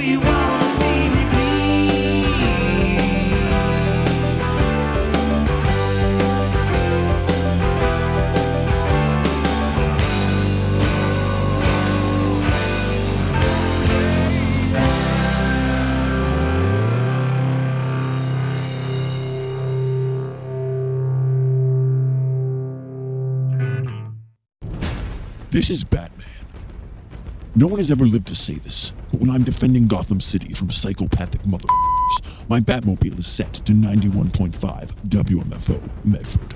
you wanna see me bleed? This is Batman. No one has ever lived to say this, but when I'm defending Gotham City from psychopathic motherfuckers, my Batmobile is set to 91.5 WMFO Medford.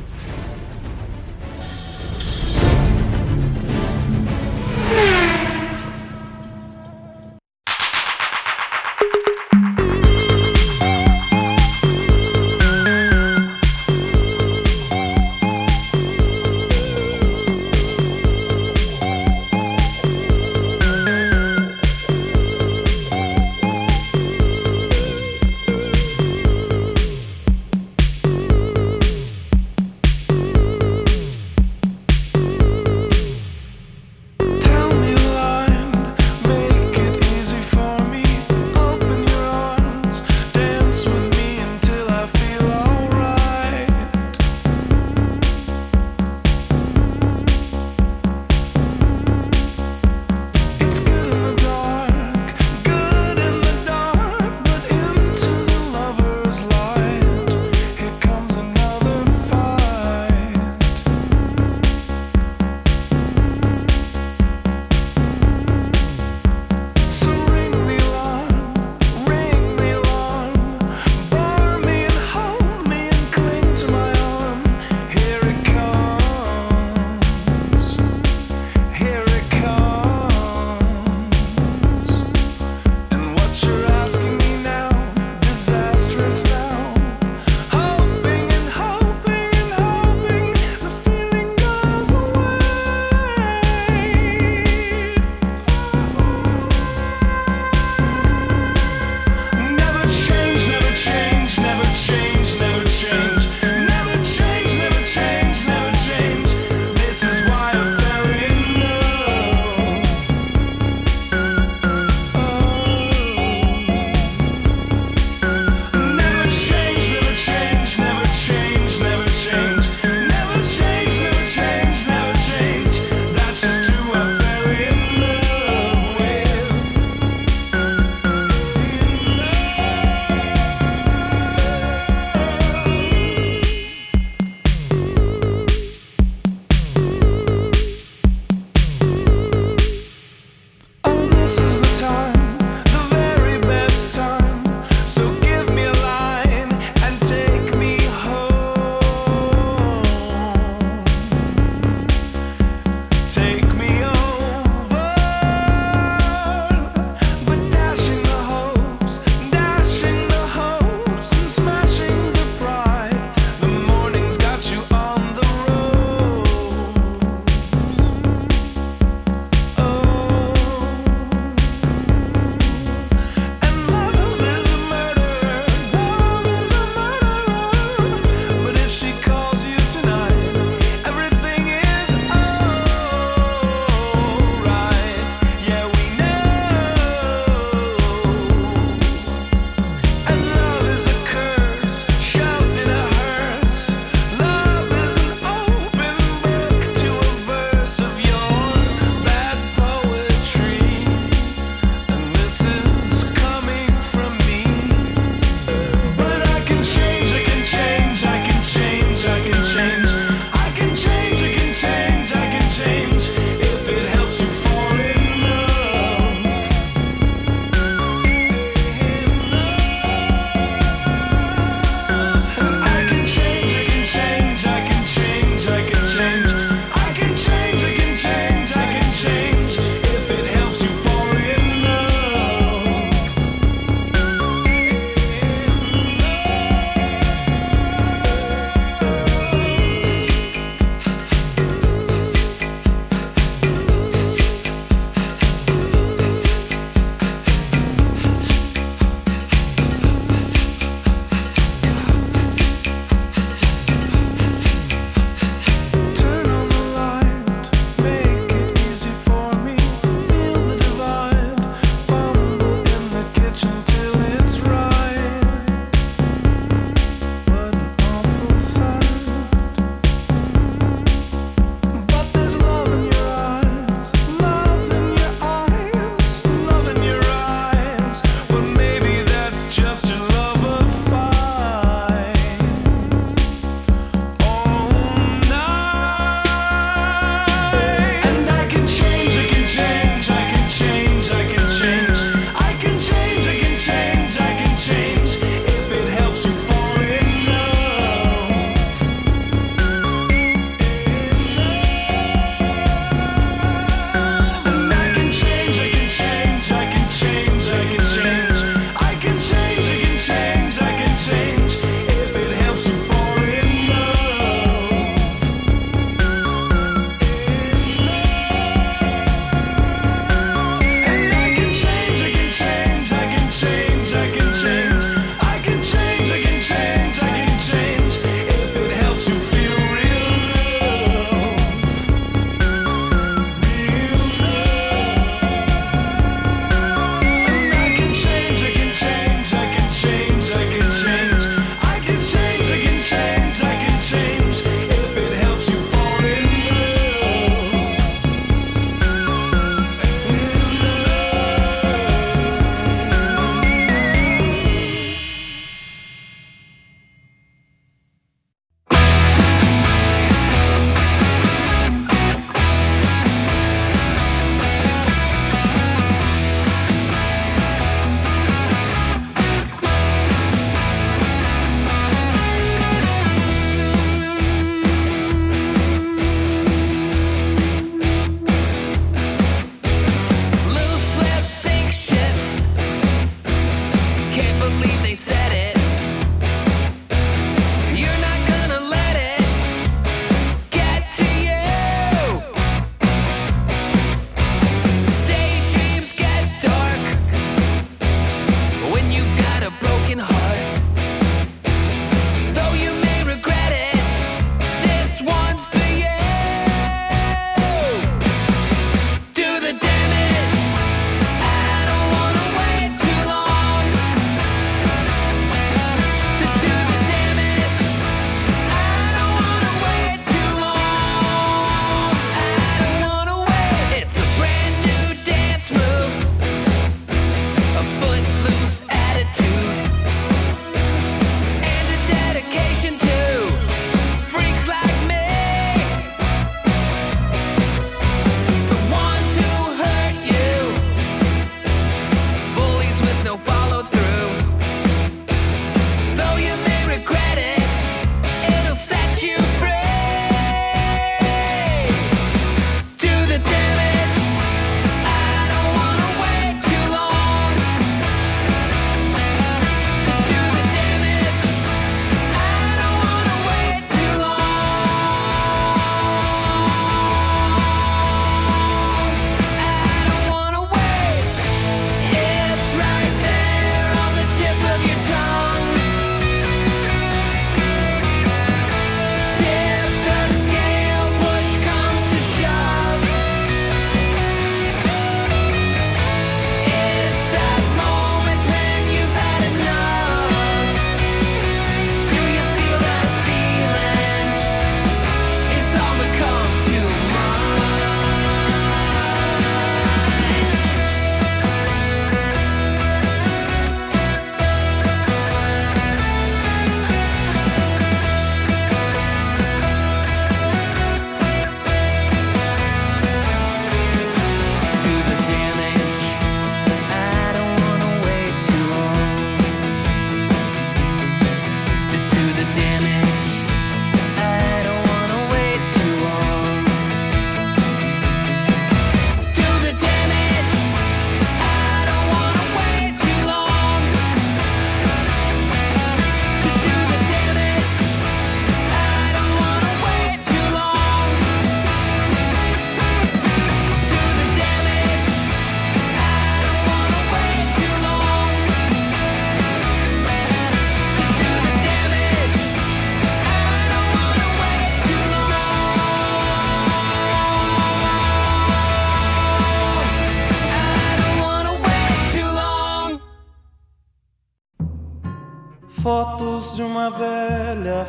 Fotos de uma velha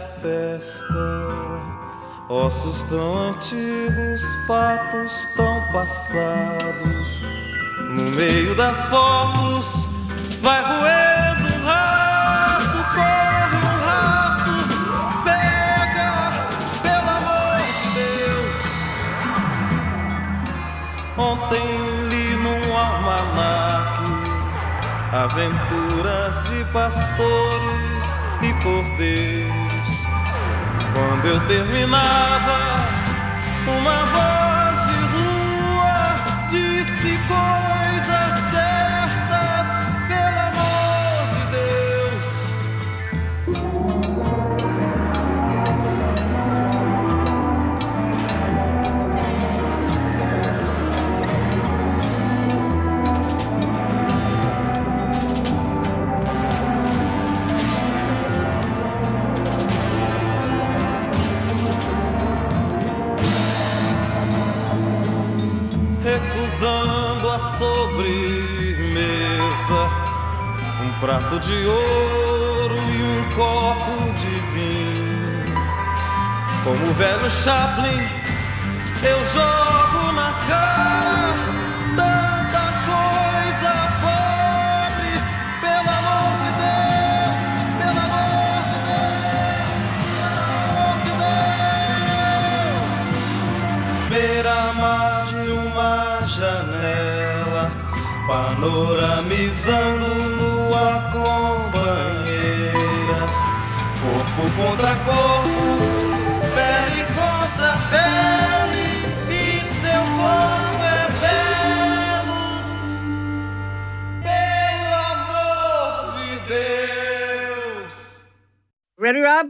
festa, ossos tão antigos, fatos tão passados. No meio das fotos vai roendo um rato, corre um rato, pega, pelo amor de Deus. Ontem li num almanaque aventuras de pastores e cordeiros. Quando eu terminava, uma voz de rua disse coisas certas, prato de ouro e um copo de vinho. Como o velho Chaplin, eu jogo na cara tanta coisa pobre. Pelo amor de Deus, pelo amor de Deus, pelo amor de Deus. Beira-mar de uma janela, panoramizando nua companheira, corpo contra corpo, pele contra pele, e seu corpo é belo, pelo amor de Deus. Ready, Rob?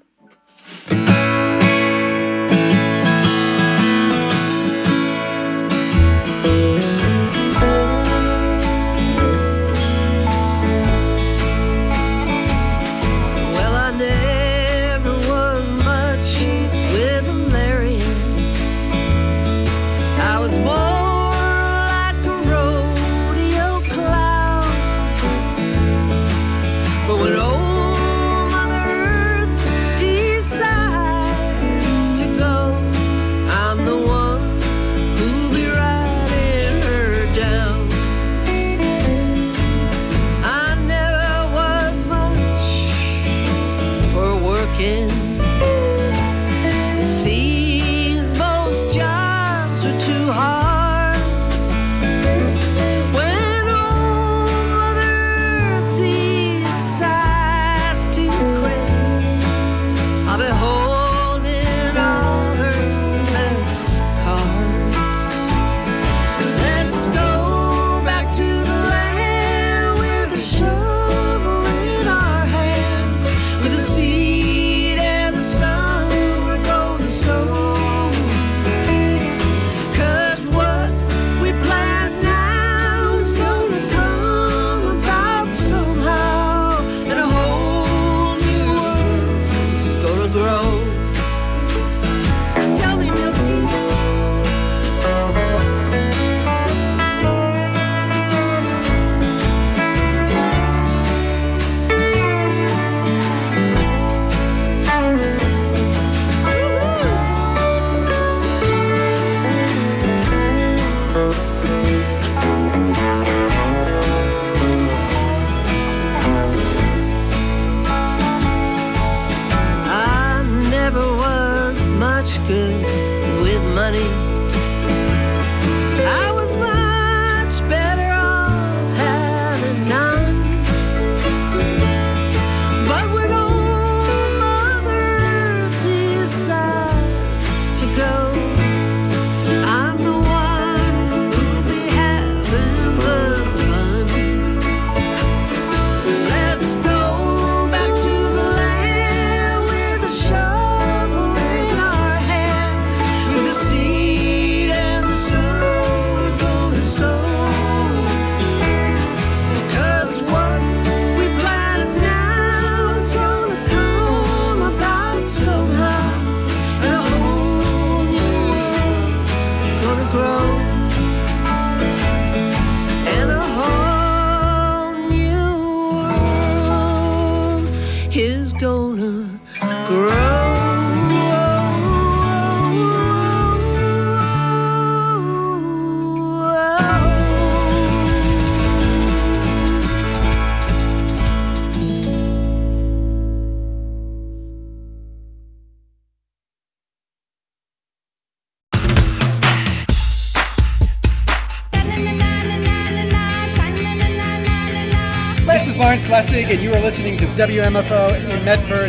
This is Lawrence Lessig, and you are listening to WMFO in Medford.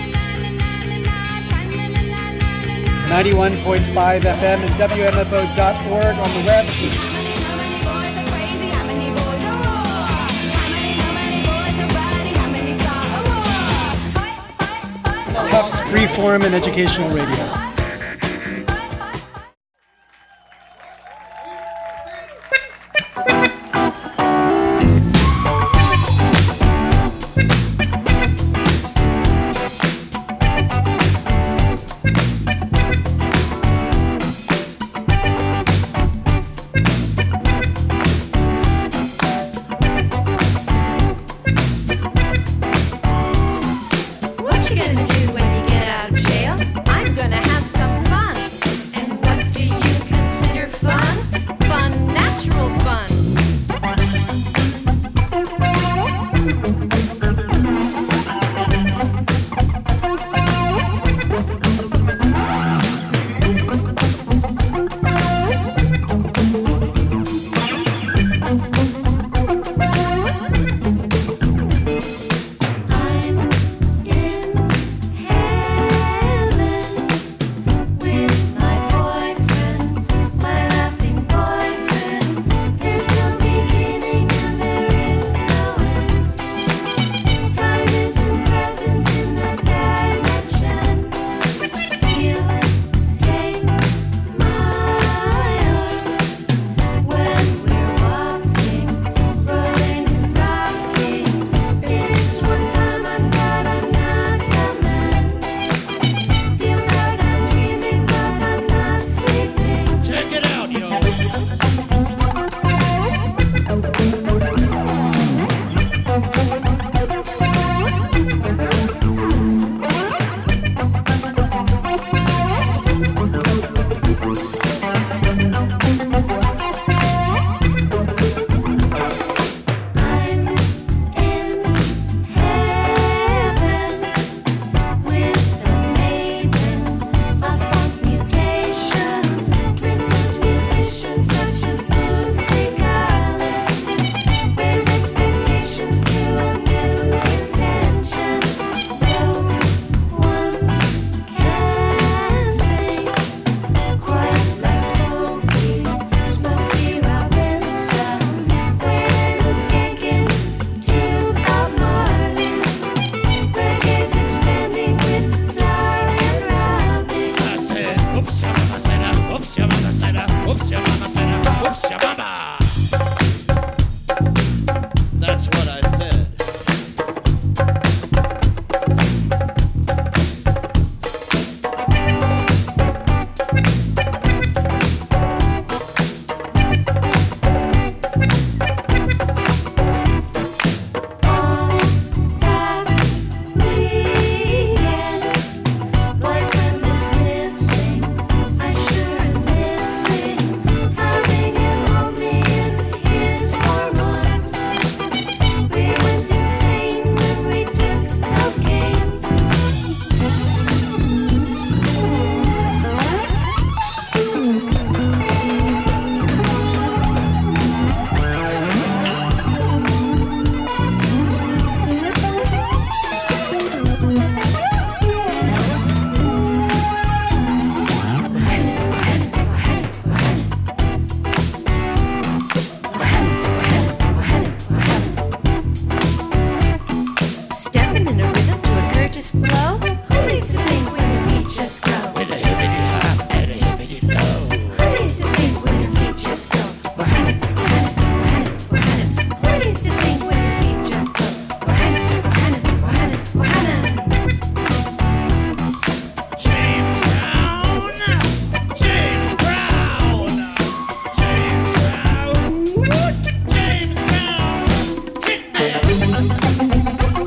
91.5 FM and WMFO.org on the web. Tufts Freeform and Educational Radio. just flow? Who needs to think when your feet just go? With a hippity hop and a hippity low. Who needs to think when your feet just go? Who needs to think when your feet just go? James Brown, James Brown, James Brown, James Brown, Hitman.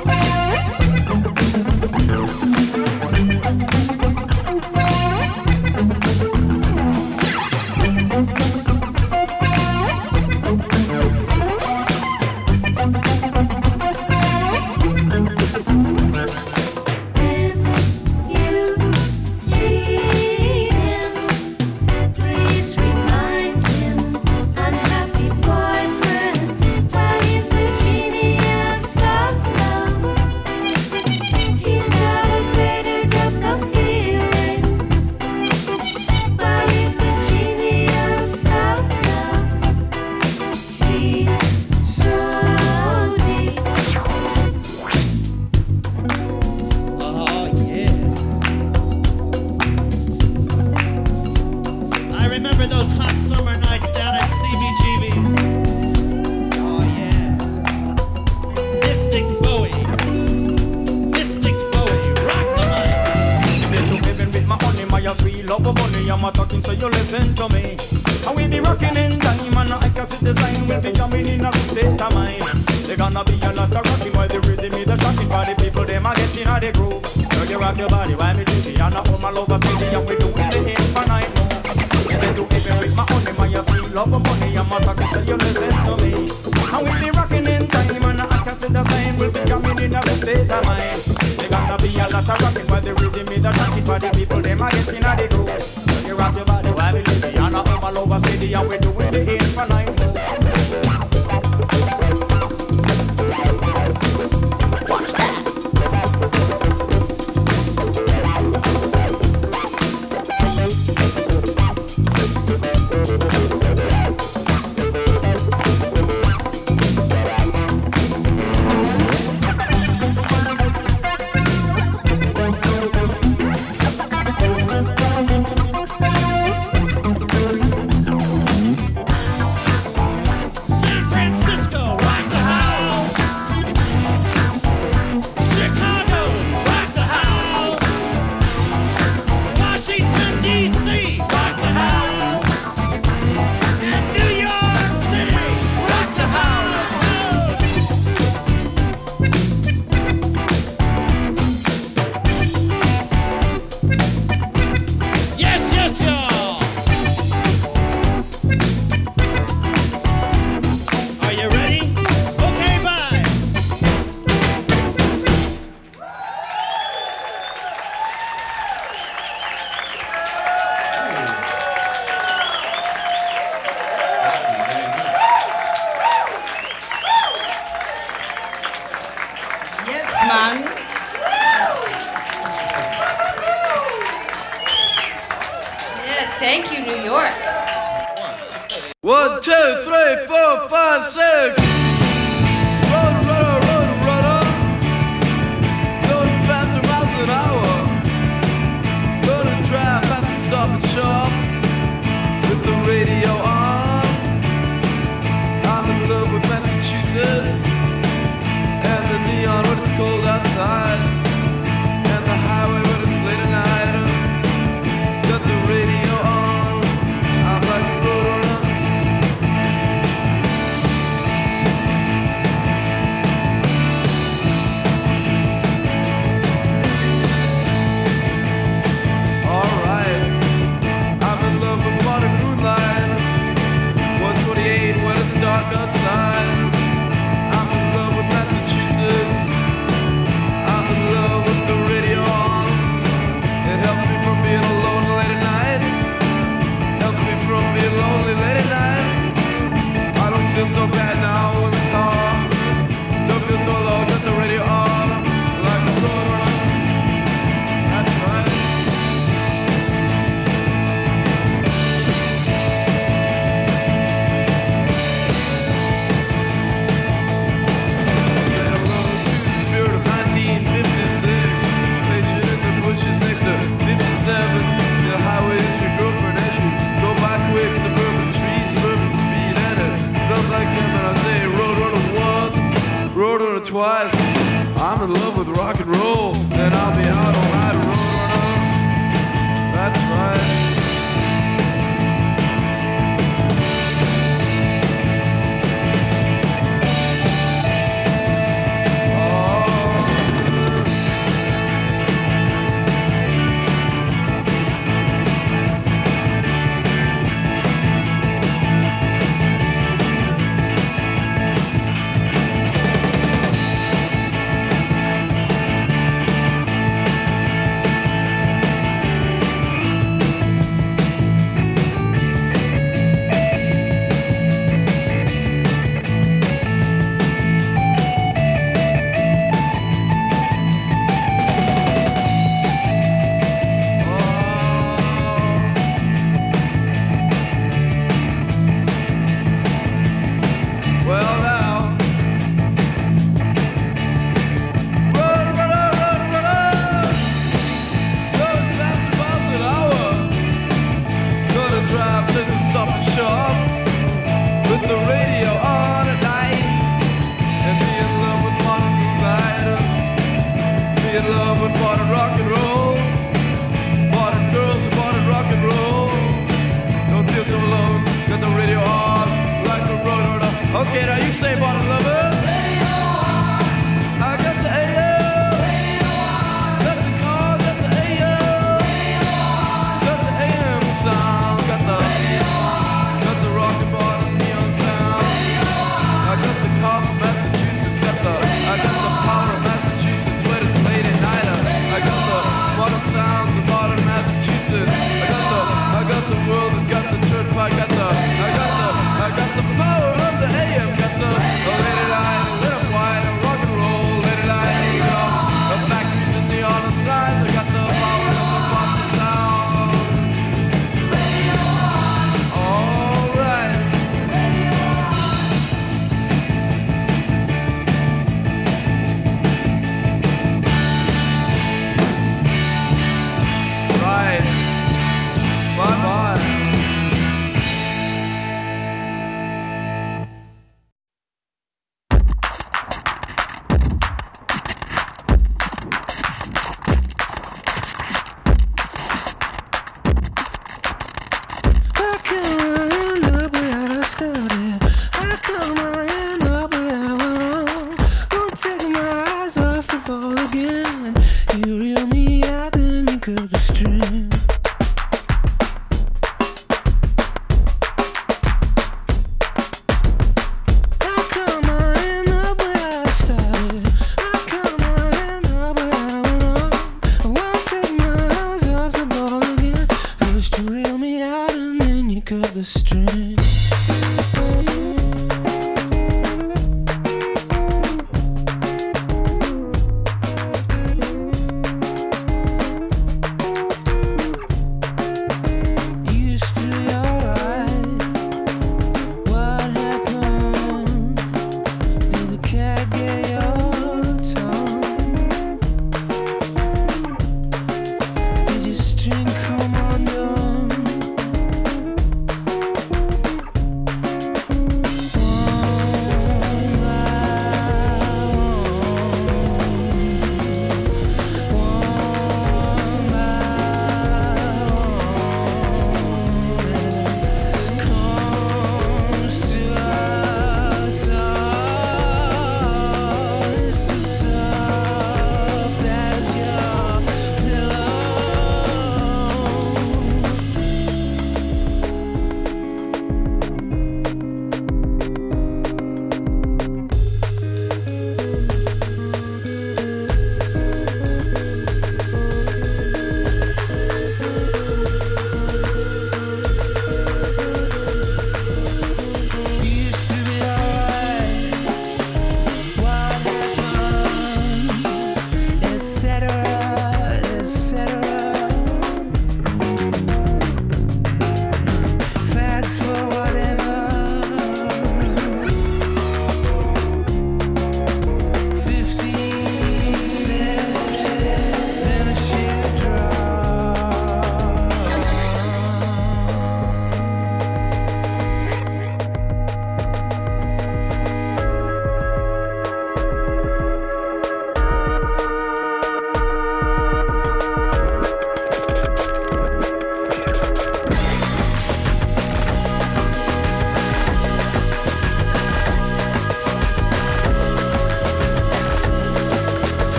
Thank you, New York. 1, 2, 3, 4, 5, 6. Run, run, run, going faster miles an hour. Gonna drive fast and stop and shop with the radio on. I'm in love with Massachusetts and the neon when it's cold outside, and the highway when it's late at night. Got the radio on. I'm like a roadrunner. twice. I'm in love with rock and roll, and I'll be out all night. That's right.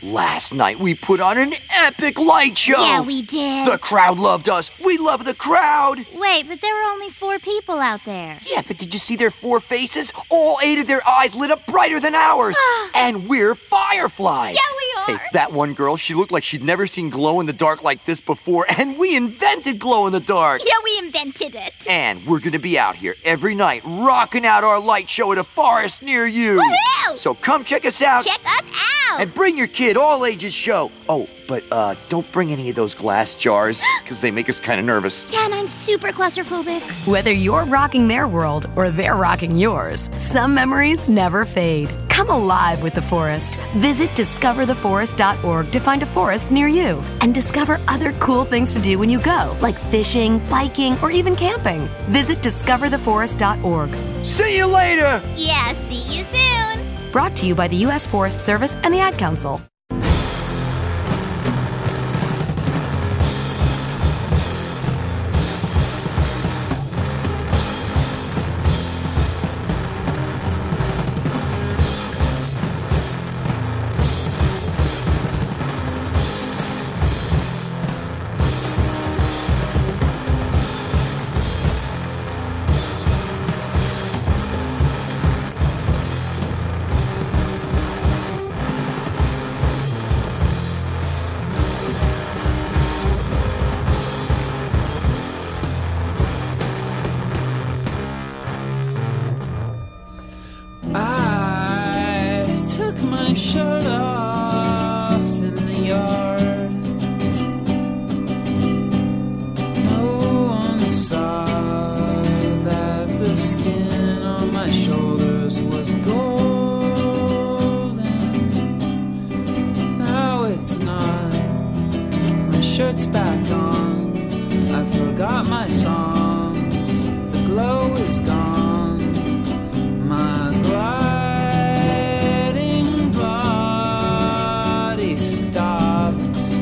Last night we put on an epic light show. Yeah, we did. The crowd loved us. We love the crowd. Wait, but there were only 4 people out there. Yeah, but did you see their 4 faces? All 8 of their eyes lit up brighter than ours. And we're fireflies. Yeah, we are. Hey, that one girl, she looked like she'd never seen glow in the dark like this before, and we invented glow in the dark. Yeah, we invented it. And we're gonna be out here every night rocking out our light show at a forest near you. Woohoo! So come check us out. Check us out. And bring your kid, all ages show. Oh, but don't bring any of those glass jars, because they make us kind of nervous. Yeah, and I'm super claustrophobic. Whether you're rocking their world or they're rocking yours, some memories never fade. Come alive with the forest. Visit discovertheforest.org to find a forest near you and discover other cool things to do when you go, like fishing, biking, or even camping. Visit discovertheforest.org. See you later! Yeah, see you soon. Brought to you by the U.S. Forest Service and the Ad Council. I took my shirt off in the yard. No one saw that the skin on my shoulders was golden. Now it's not. My shirt's back on. I forgot my songs. The glow is gone. My gliding body stopped.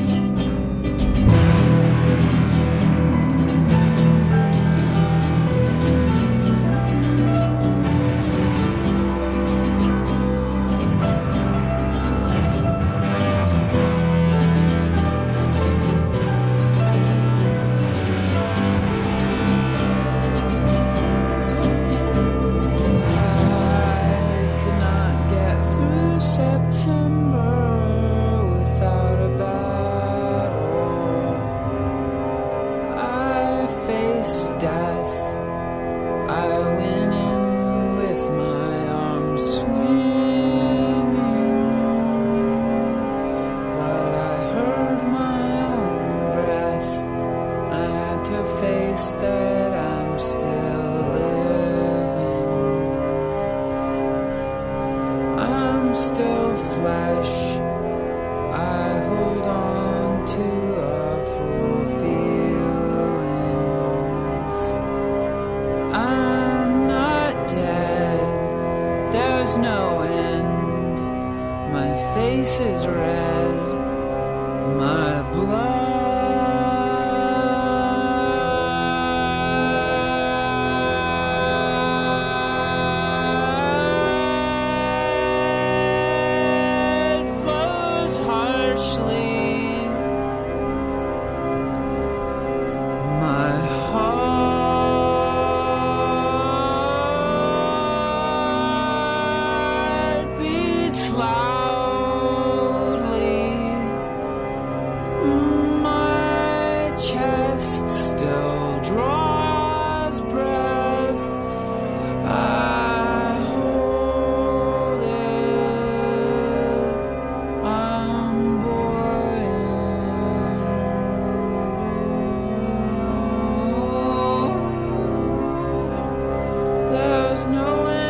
Still flesh, I hold on to awful feelings. I'm not dead, there's no end. My face is red, my blood flows harshly. My heart beats loudly. My chest still draws breath. I hold it. I'm buoyant. There's no end.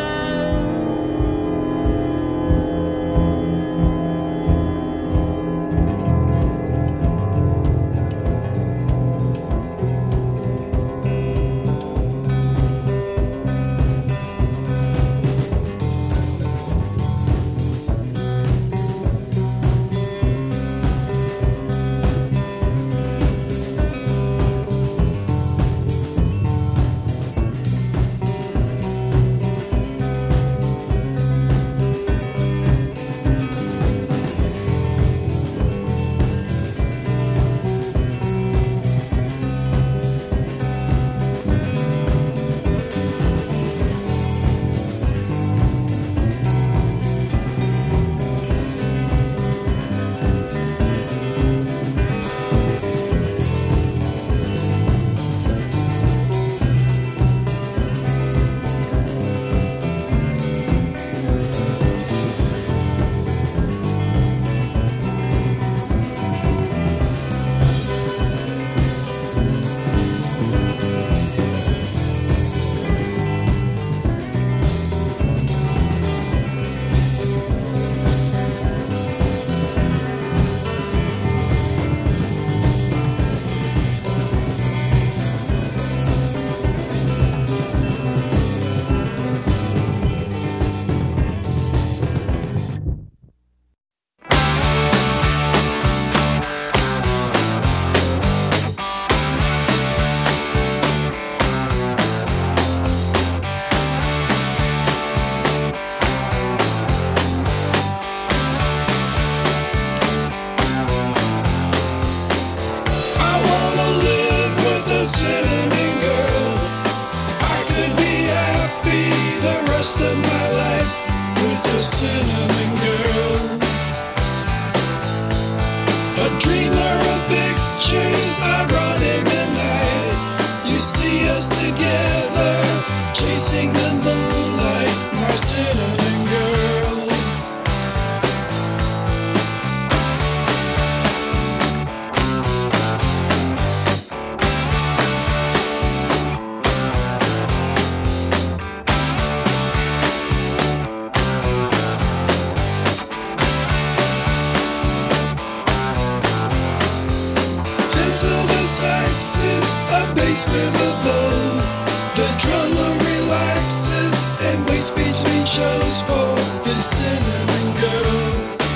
a bass with a bow. The drummer relaxes and waits between shows for his cinnamon girl.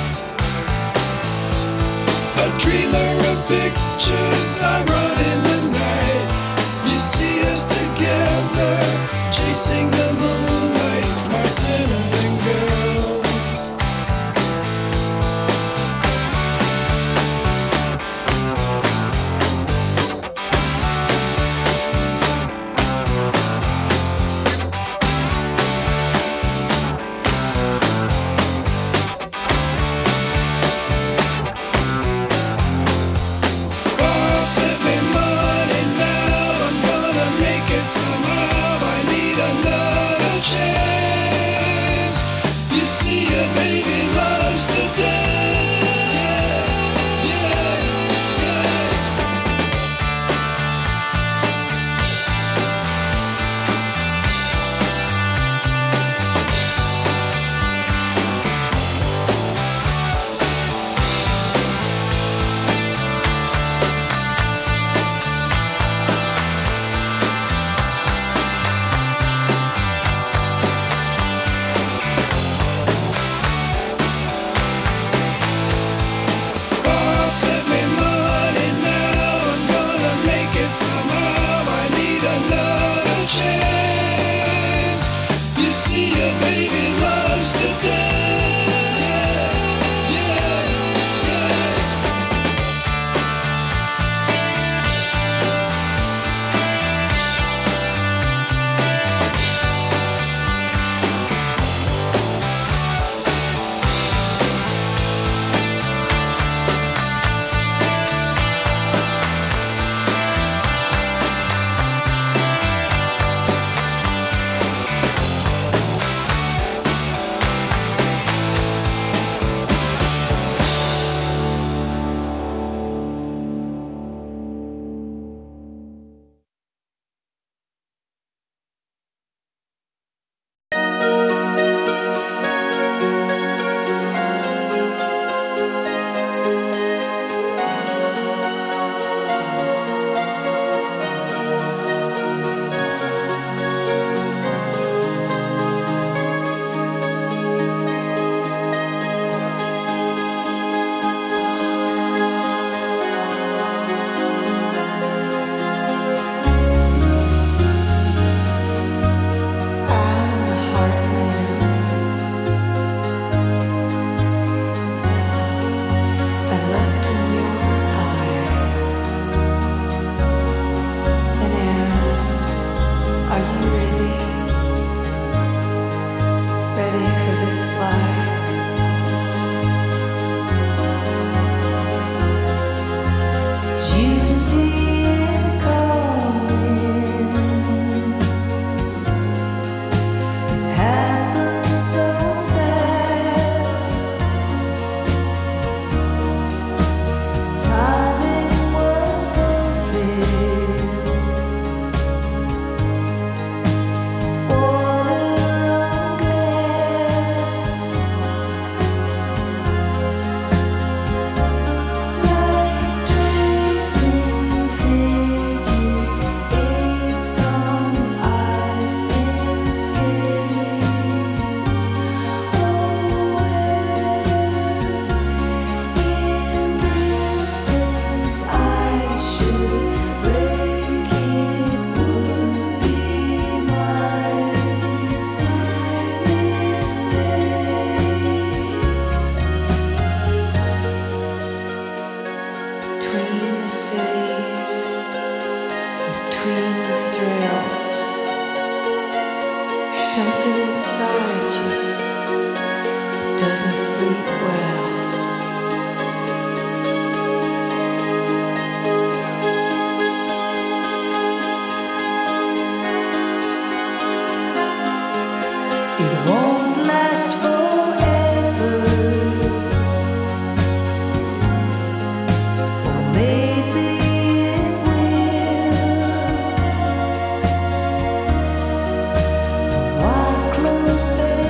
A dreamer of pictures I run in the night. You see us together, chasing the moonlight, my cinnamon girl. Boss, let me money now. I'm gonna make it somehow. I need another chance. You see, a baby loves to dance. Yes. Boss, let me money now. I'm gonna make it somehow. I need another chance. You see, a baby loves to dance. Yes. Out in the heartland, I looked in your eyes and asked, "Are you ready? Ready for this life?" Did you see it coming? Happened so fast. Timing was perfect. Water on glass. Light tracing figure eights on ice in skates. Oh, in this I should break, it would be my mistake. Between the cities, between the thrills, there's something inside you that doesn't sleep well. It won't last forever, or maybe it will. While close they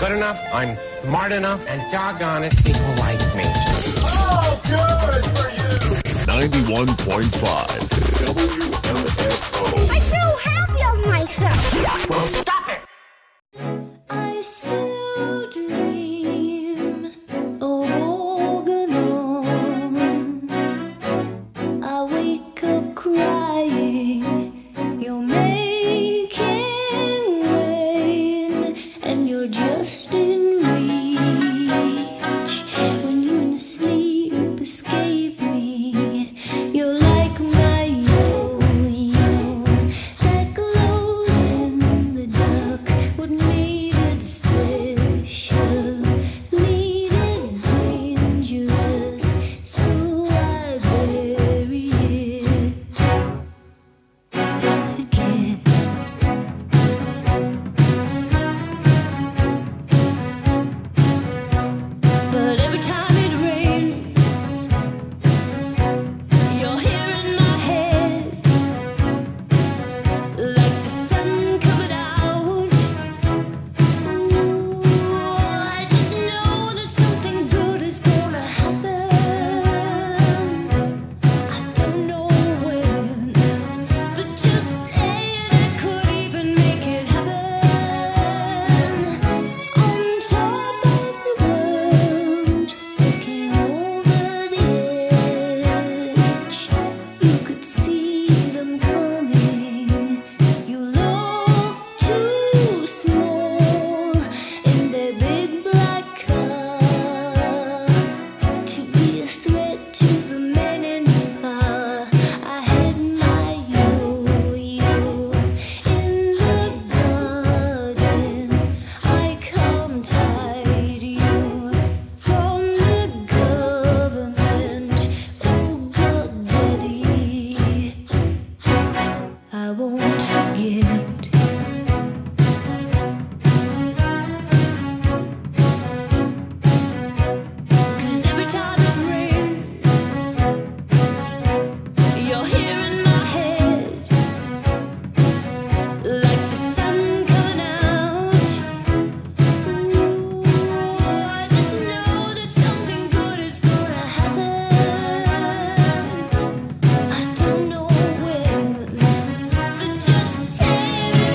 good enough, I'm smart enough, and doggone it, people like me. Oh, good for you. 91.5 WMFO. I'm so happy of myself. Well, stop it. I still dream of Organon. I wake up crying. You're making rain, and you're just in reach. When you in sleep escape me, you're like my yo-yo that glowed in the dark. What made it special made it dangerous, so I bury it and forget. But every time it rains, you're here in my head, like the sun coming out. Ooh, I just know that something good is gonna happen. I don't know when, but just saying I could even make it happen. On top of the world, looking over the edge, you could see them coming. You look too small in their big black car to be a threat to the men in power. I had my yo-yo in the garden. I can't hide you from the government. Oh God, Daddy, I won't forget. 'Cause every time it rains, you're here in my head, like the sun coming out. Ooh, I just know that something good is gonna happen. I don't know when, but just say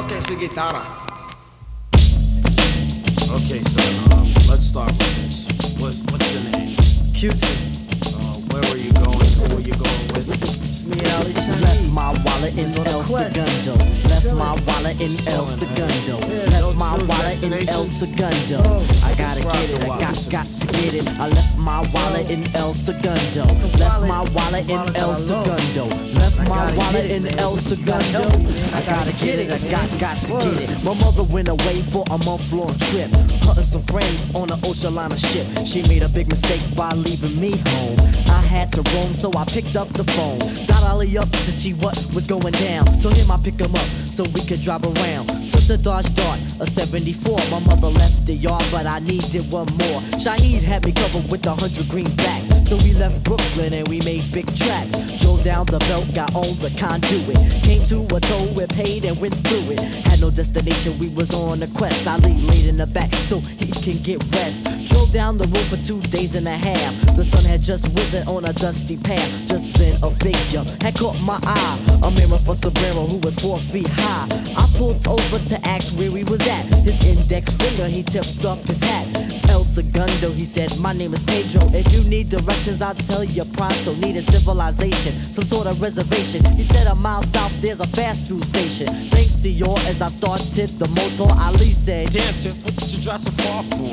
toque su guitarra. Okay, son, let's start with this. What's your name? Q-Tip. Where were you going? Who were you going with? Left my wallet in El Segundo. Left my wallet in El Segundo. Left my wallet in El Segundo. I gotta get it, I got to get it. I left my wallet in El Segundo. Left my wallet in El Segundo. Left my wallet in El Segundo. I gotta get it, I got to get it. My mother went away for a month-long trip, hunting some friends on an ocean liner ship. She made a big mistake by leaving me home. I had to roam, so I picked up the phone. Got Ollie up to see what was going down. Told him I'd pick him up so we could drive around. Took the Dodge Dart, a 74. My mother left the yard, but I needed one more. Shaheed had me covered with 100 greenbacks. So we left Brooklyn and we made big tracks. Drove down the belt, got on the conduit. Came to a toll, we paid and went through it. Had no destination, we was on a quest. Ali laid in the back so he can get rest. Drove down the road for 2 days and a half. The sun had just risen on a dusty path. Just then a figure had caught my eye. A mirror for Sombrero who was 4 feet high. I pulled over to ask where he was at. His index finger, he tipped up his hat. El Segundo, he said, my name is Pedro. If you need directions, I'll tell you pronto. Need a civilization, some sort of reservation. He said a mile south, there's a fast food station. Thanks to you as I started the motor, Ali said, damn, Tip, what did you drive so far for?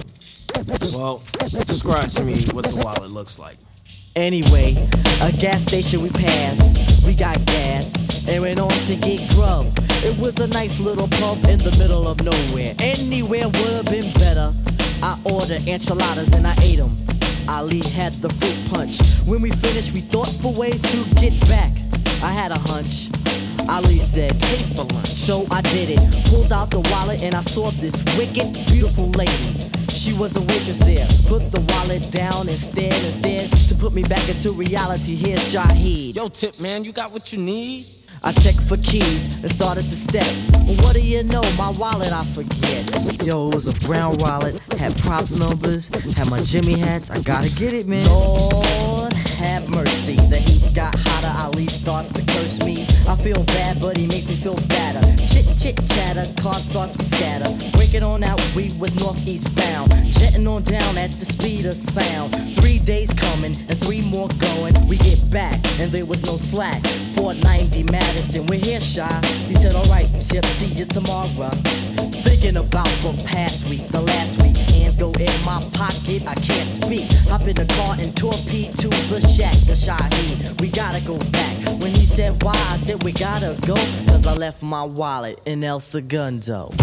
Well, describe to me what the wallet looks like. Anyway, a gas station we passed. We got gas and went on to get grub. It was a nice little pub in the middle of nowhere. Anywhere would have been better. I ordered enchiladas and I ate them. Ali had the fruit punch. When we finished, we thought for ways to get back. I had a hunch. Ali said, pay for lunch. So I did it. Pulled out the wallet and I saw this wicked, beautiful lady. She was a waitress there. Put the wallet down and stared to put me back into reality. Here's Shaheed. Yo, Tip, man, you got what you need? I checked for keys and started to step. What do you know? My wallet I forget. Yo, it was a brown wallet, had props numbers, had my Jimmy hats. I gotta get it, man. Lord have mercy. The heat got hotter. Ali starts to curse me. I feel bad, but he makes me feel better. Chit chatter, car starts to scatter. Breaking on out, we was northeast bound. Jetting on down at the speed of sound. 3 days coming and 3 more going. We get back and there was no slack. 490 Madison, we're here, Shy. He said, alright, Chip, see you tomorrow. Thinking about the past week, the last week. Hands go in my pocket, I can't speak. Hop in the car and torpedo to the shack, the Shaheed. We gotta go back. When he said why, I said we gotta go. Cause I left my wallet in El Segundo.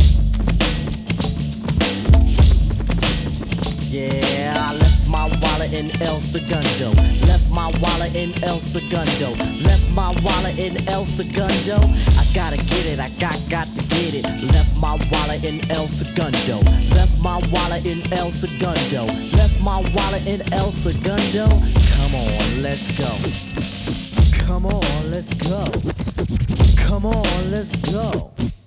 Yeah, I left my wallet in El Segundo. Left my wallet in El Segundo. Left my wallet in El Segundo. I gotta get it, I got to get it. Left my wallet in El Segundo. Left my wallet in El Segundo. Left my wallet in El Segundo. Come on, let's go. Come on, let's go. Come on, let's go.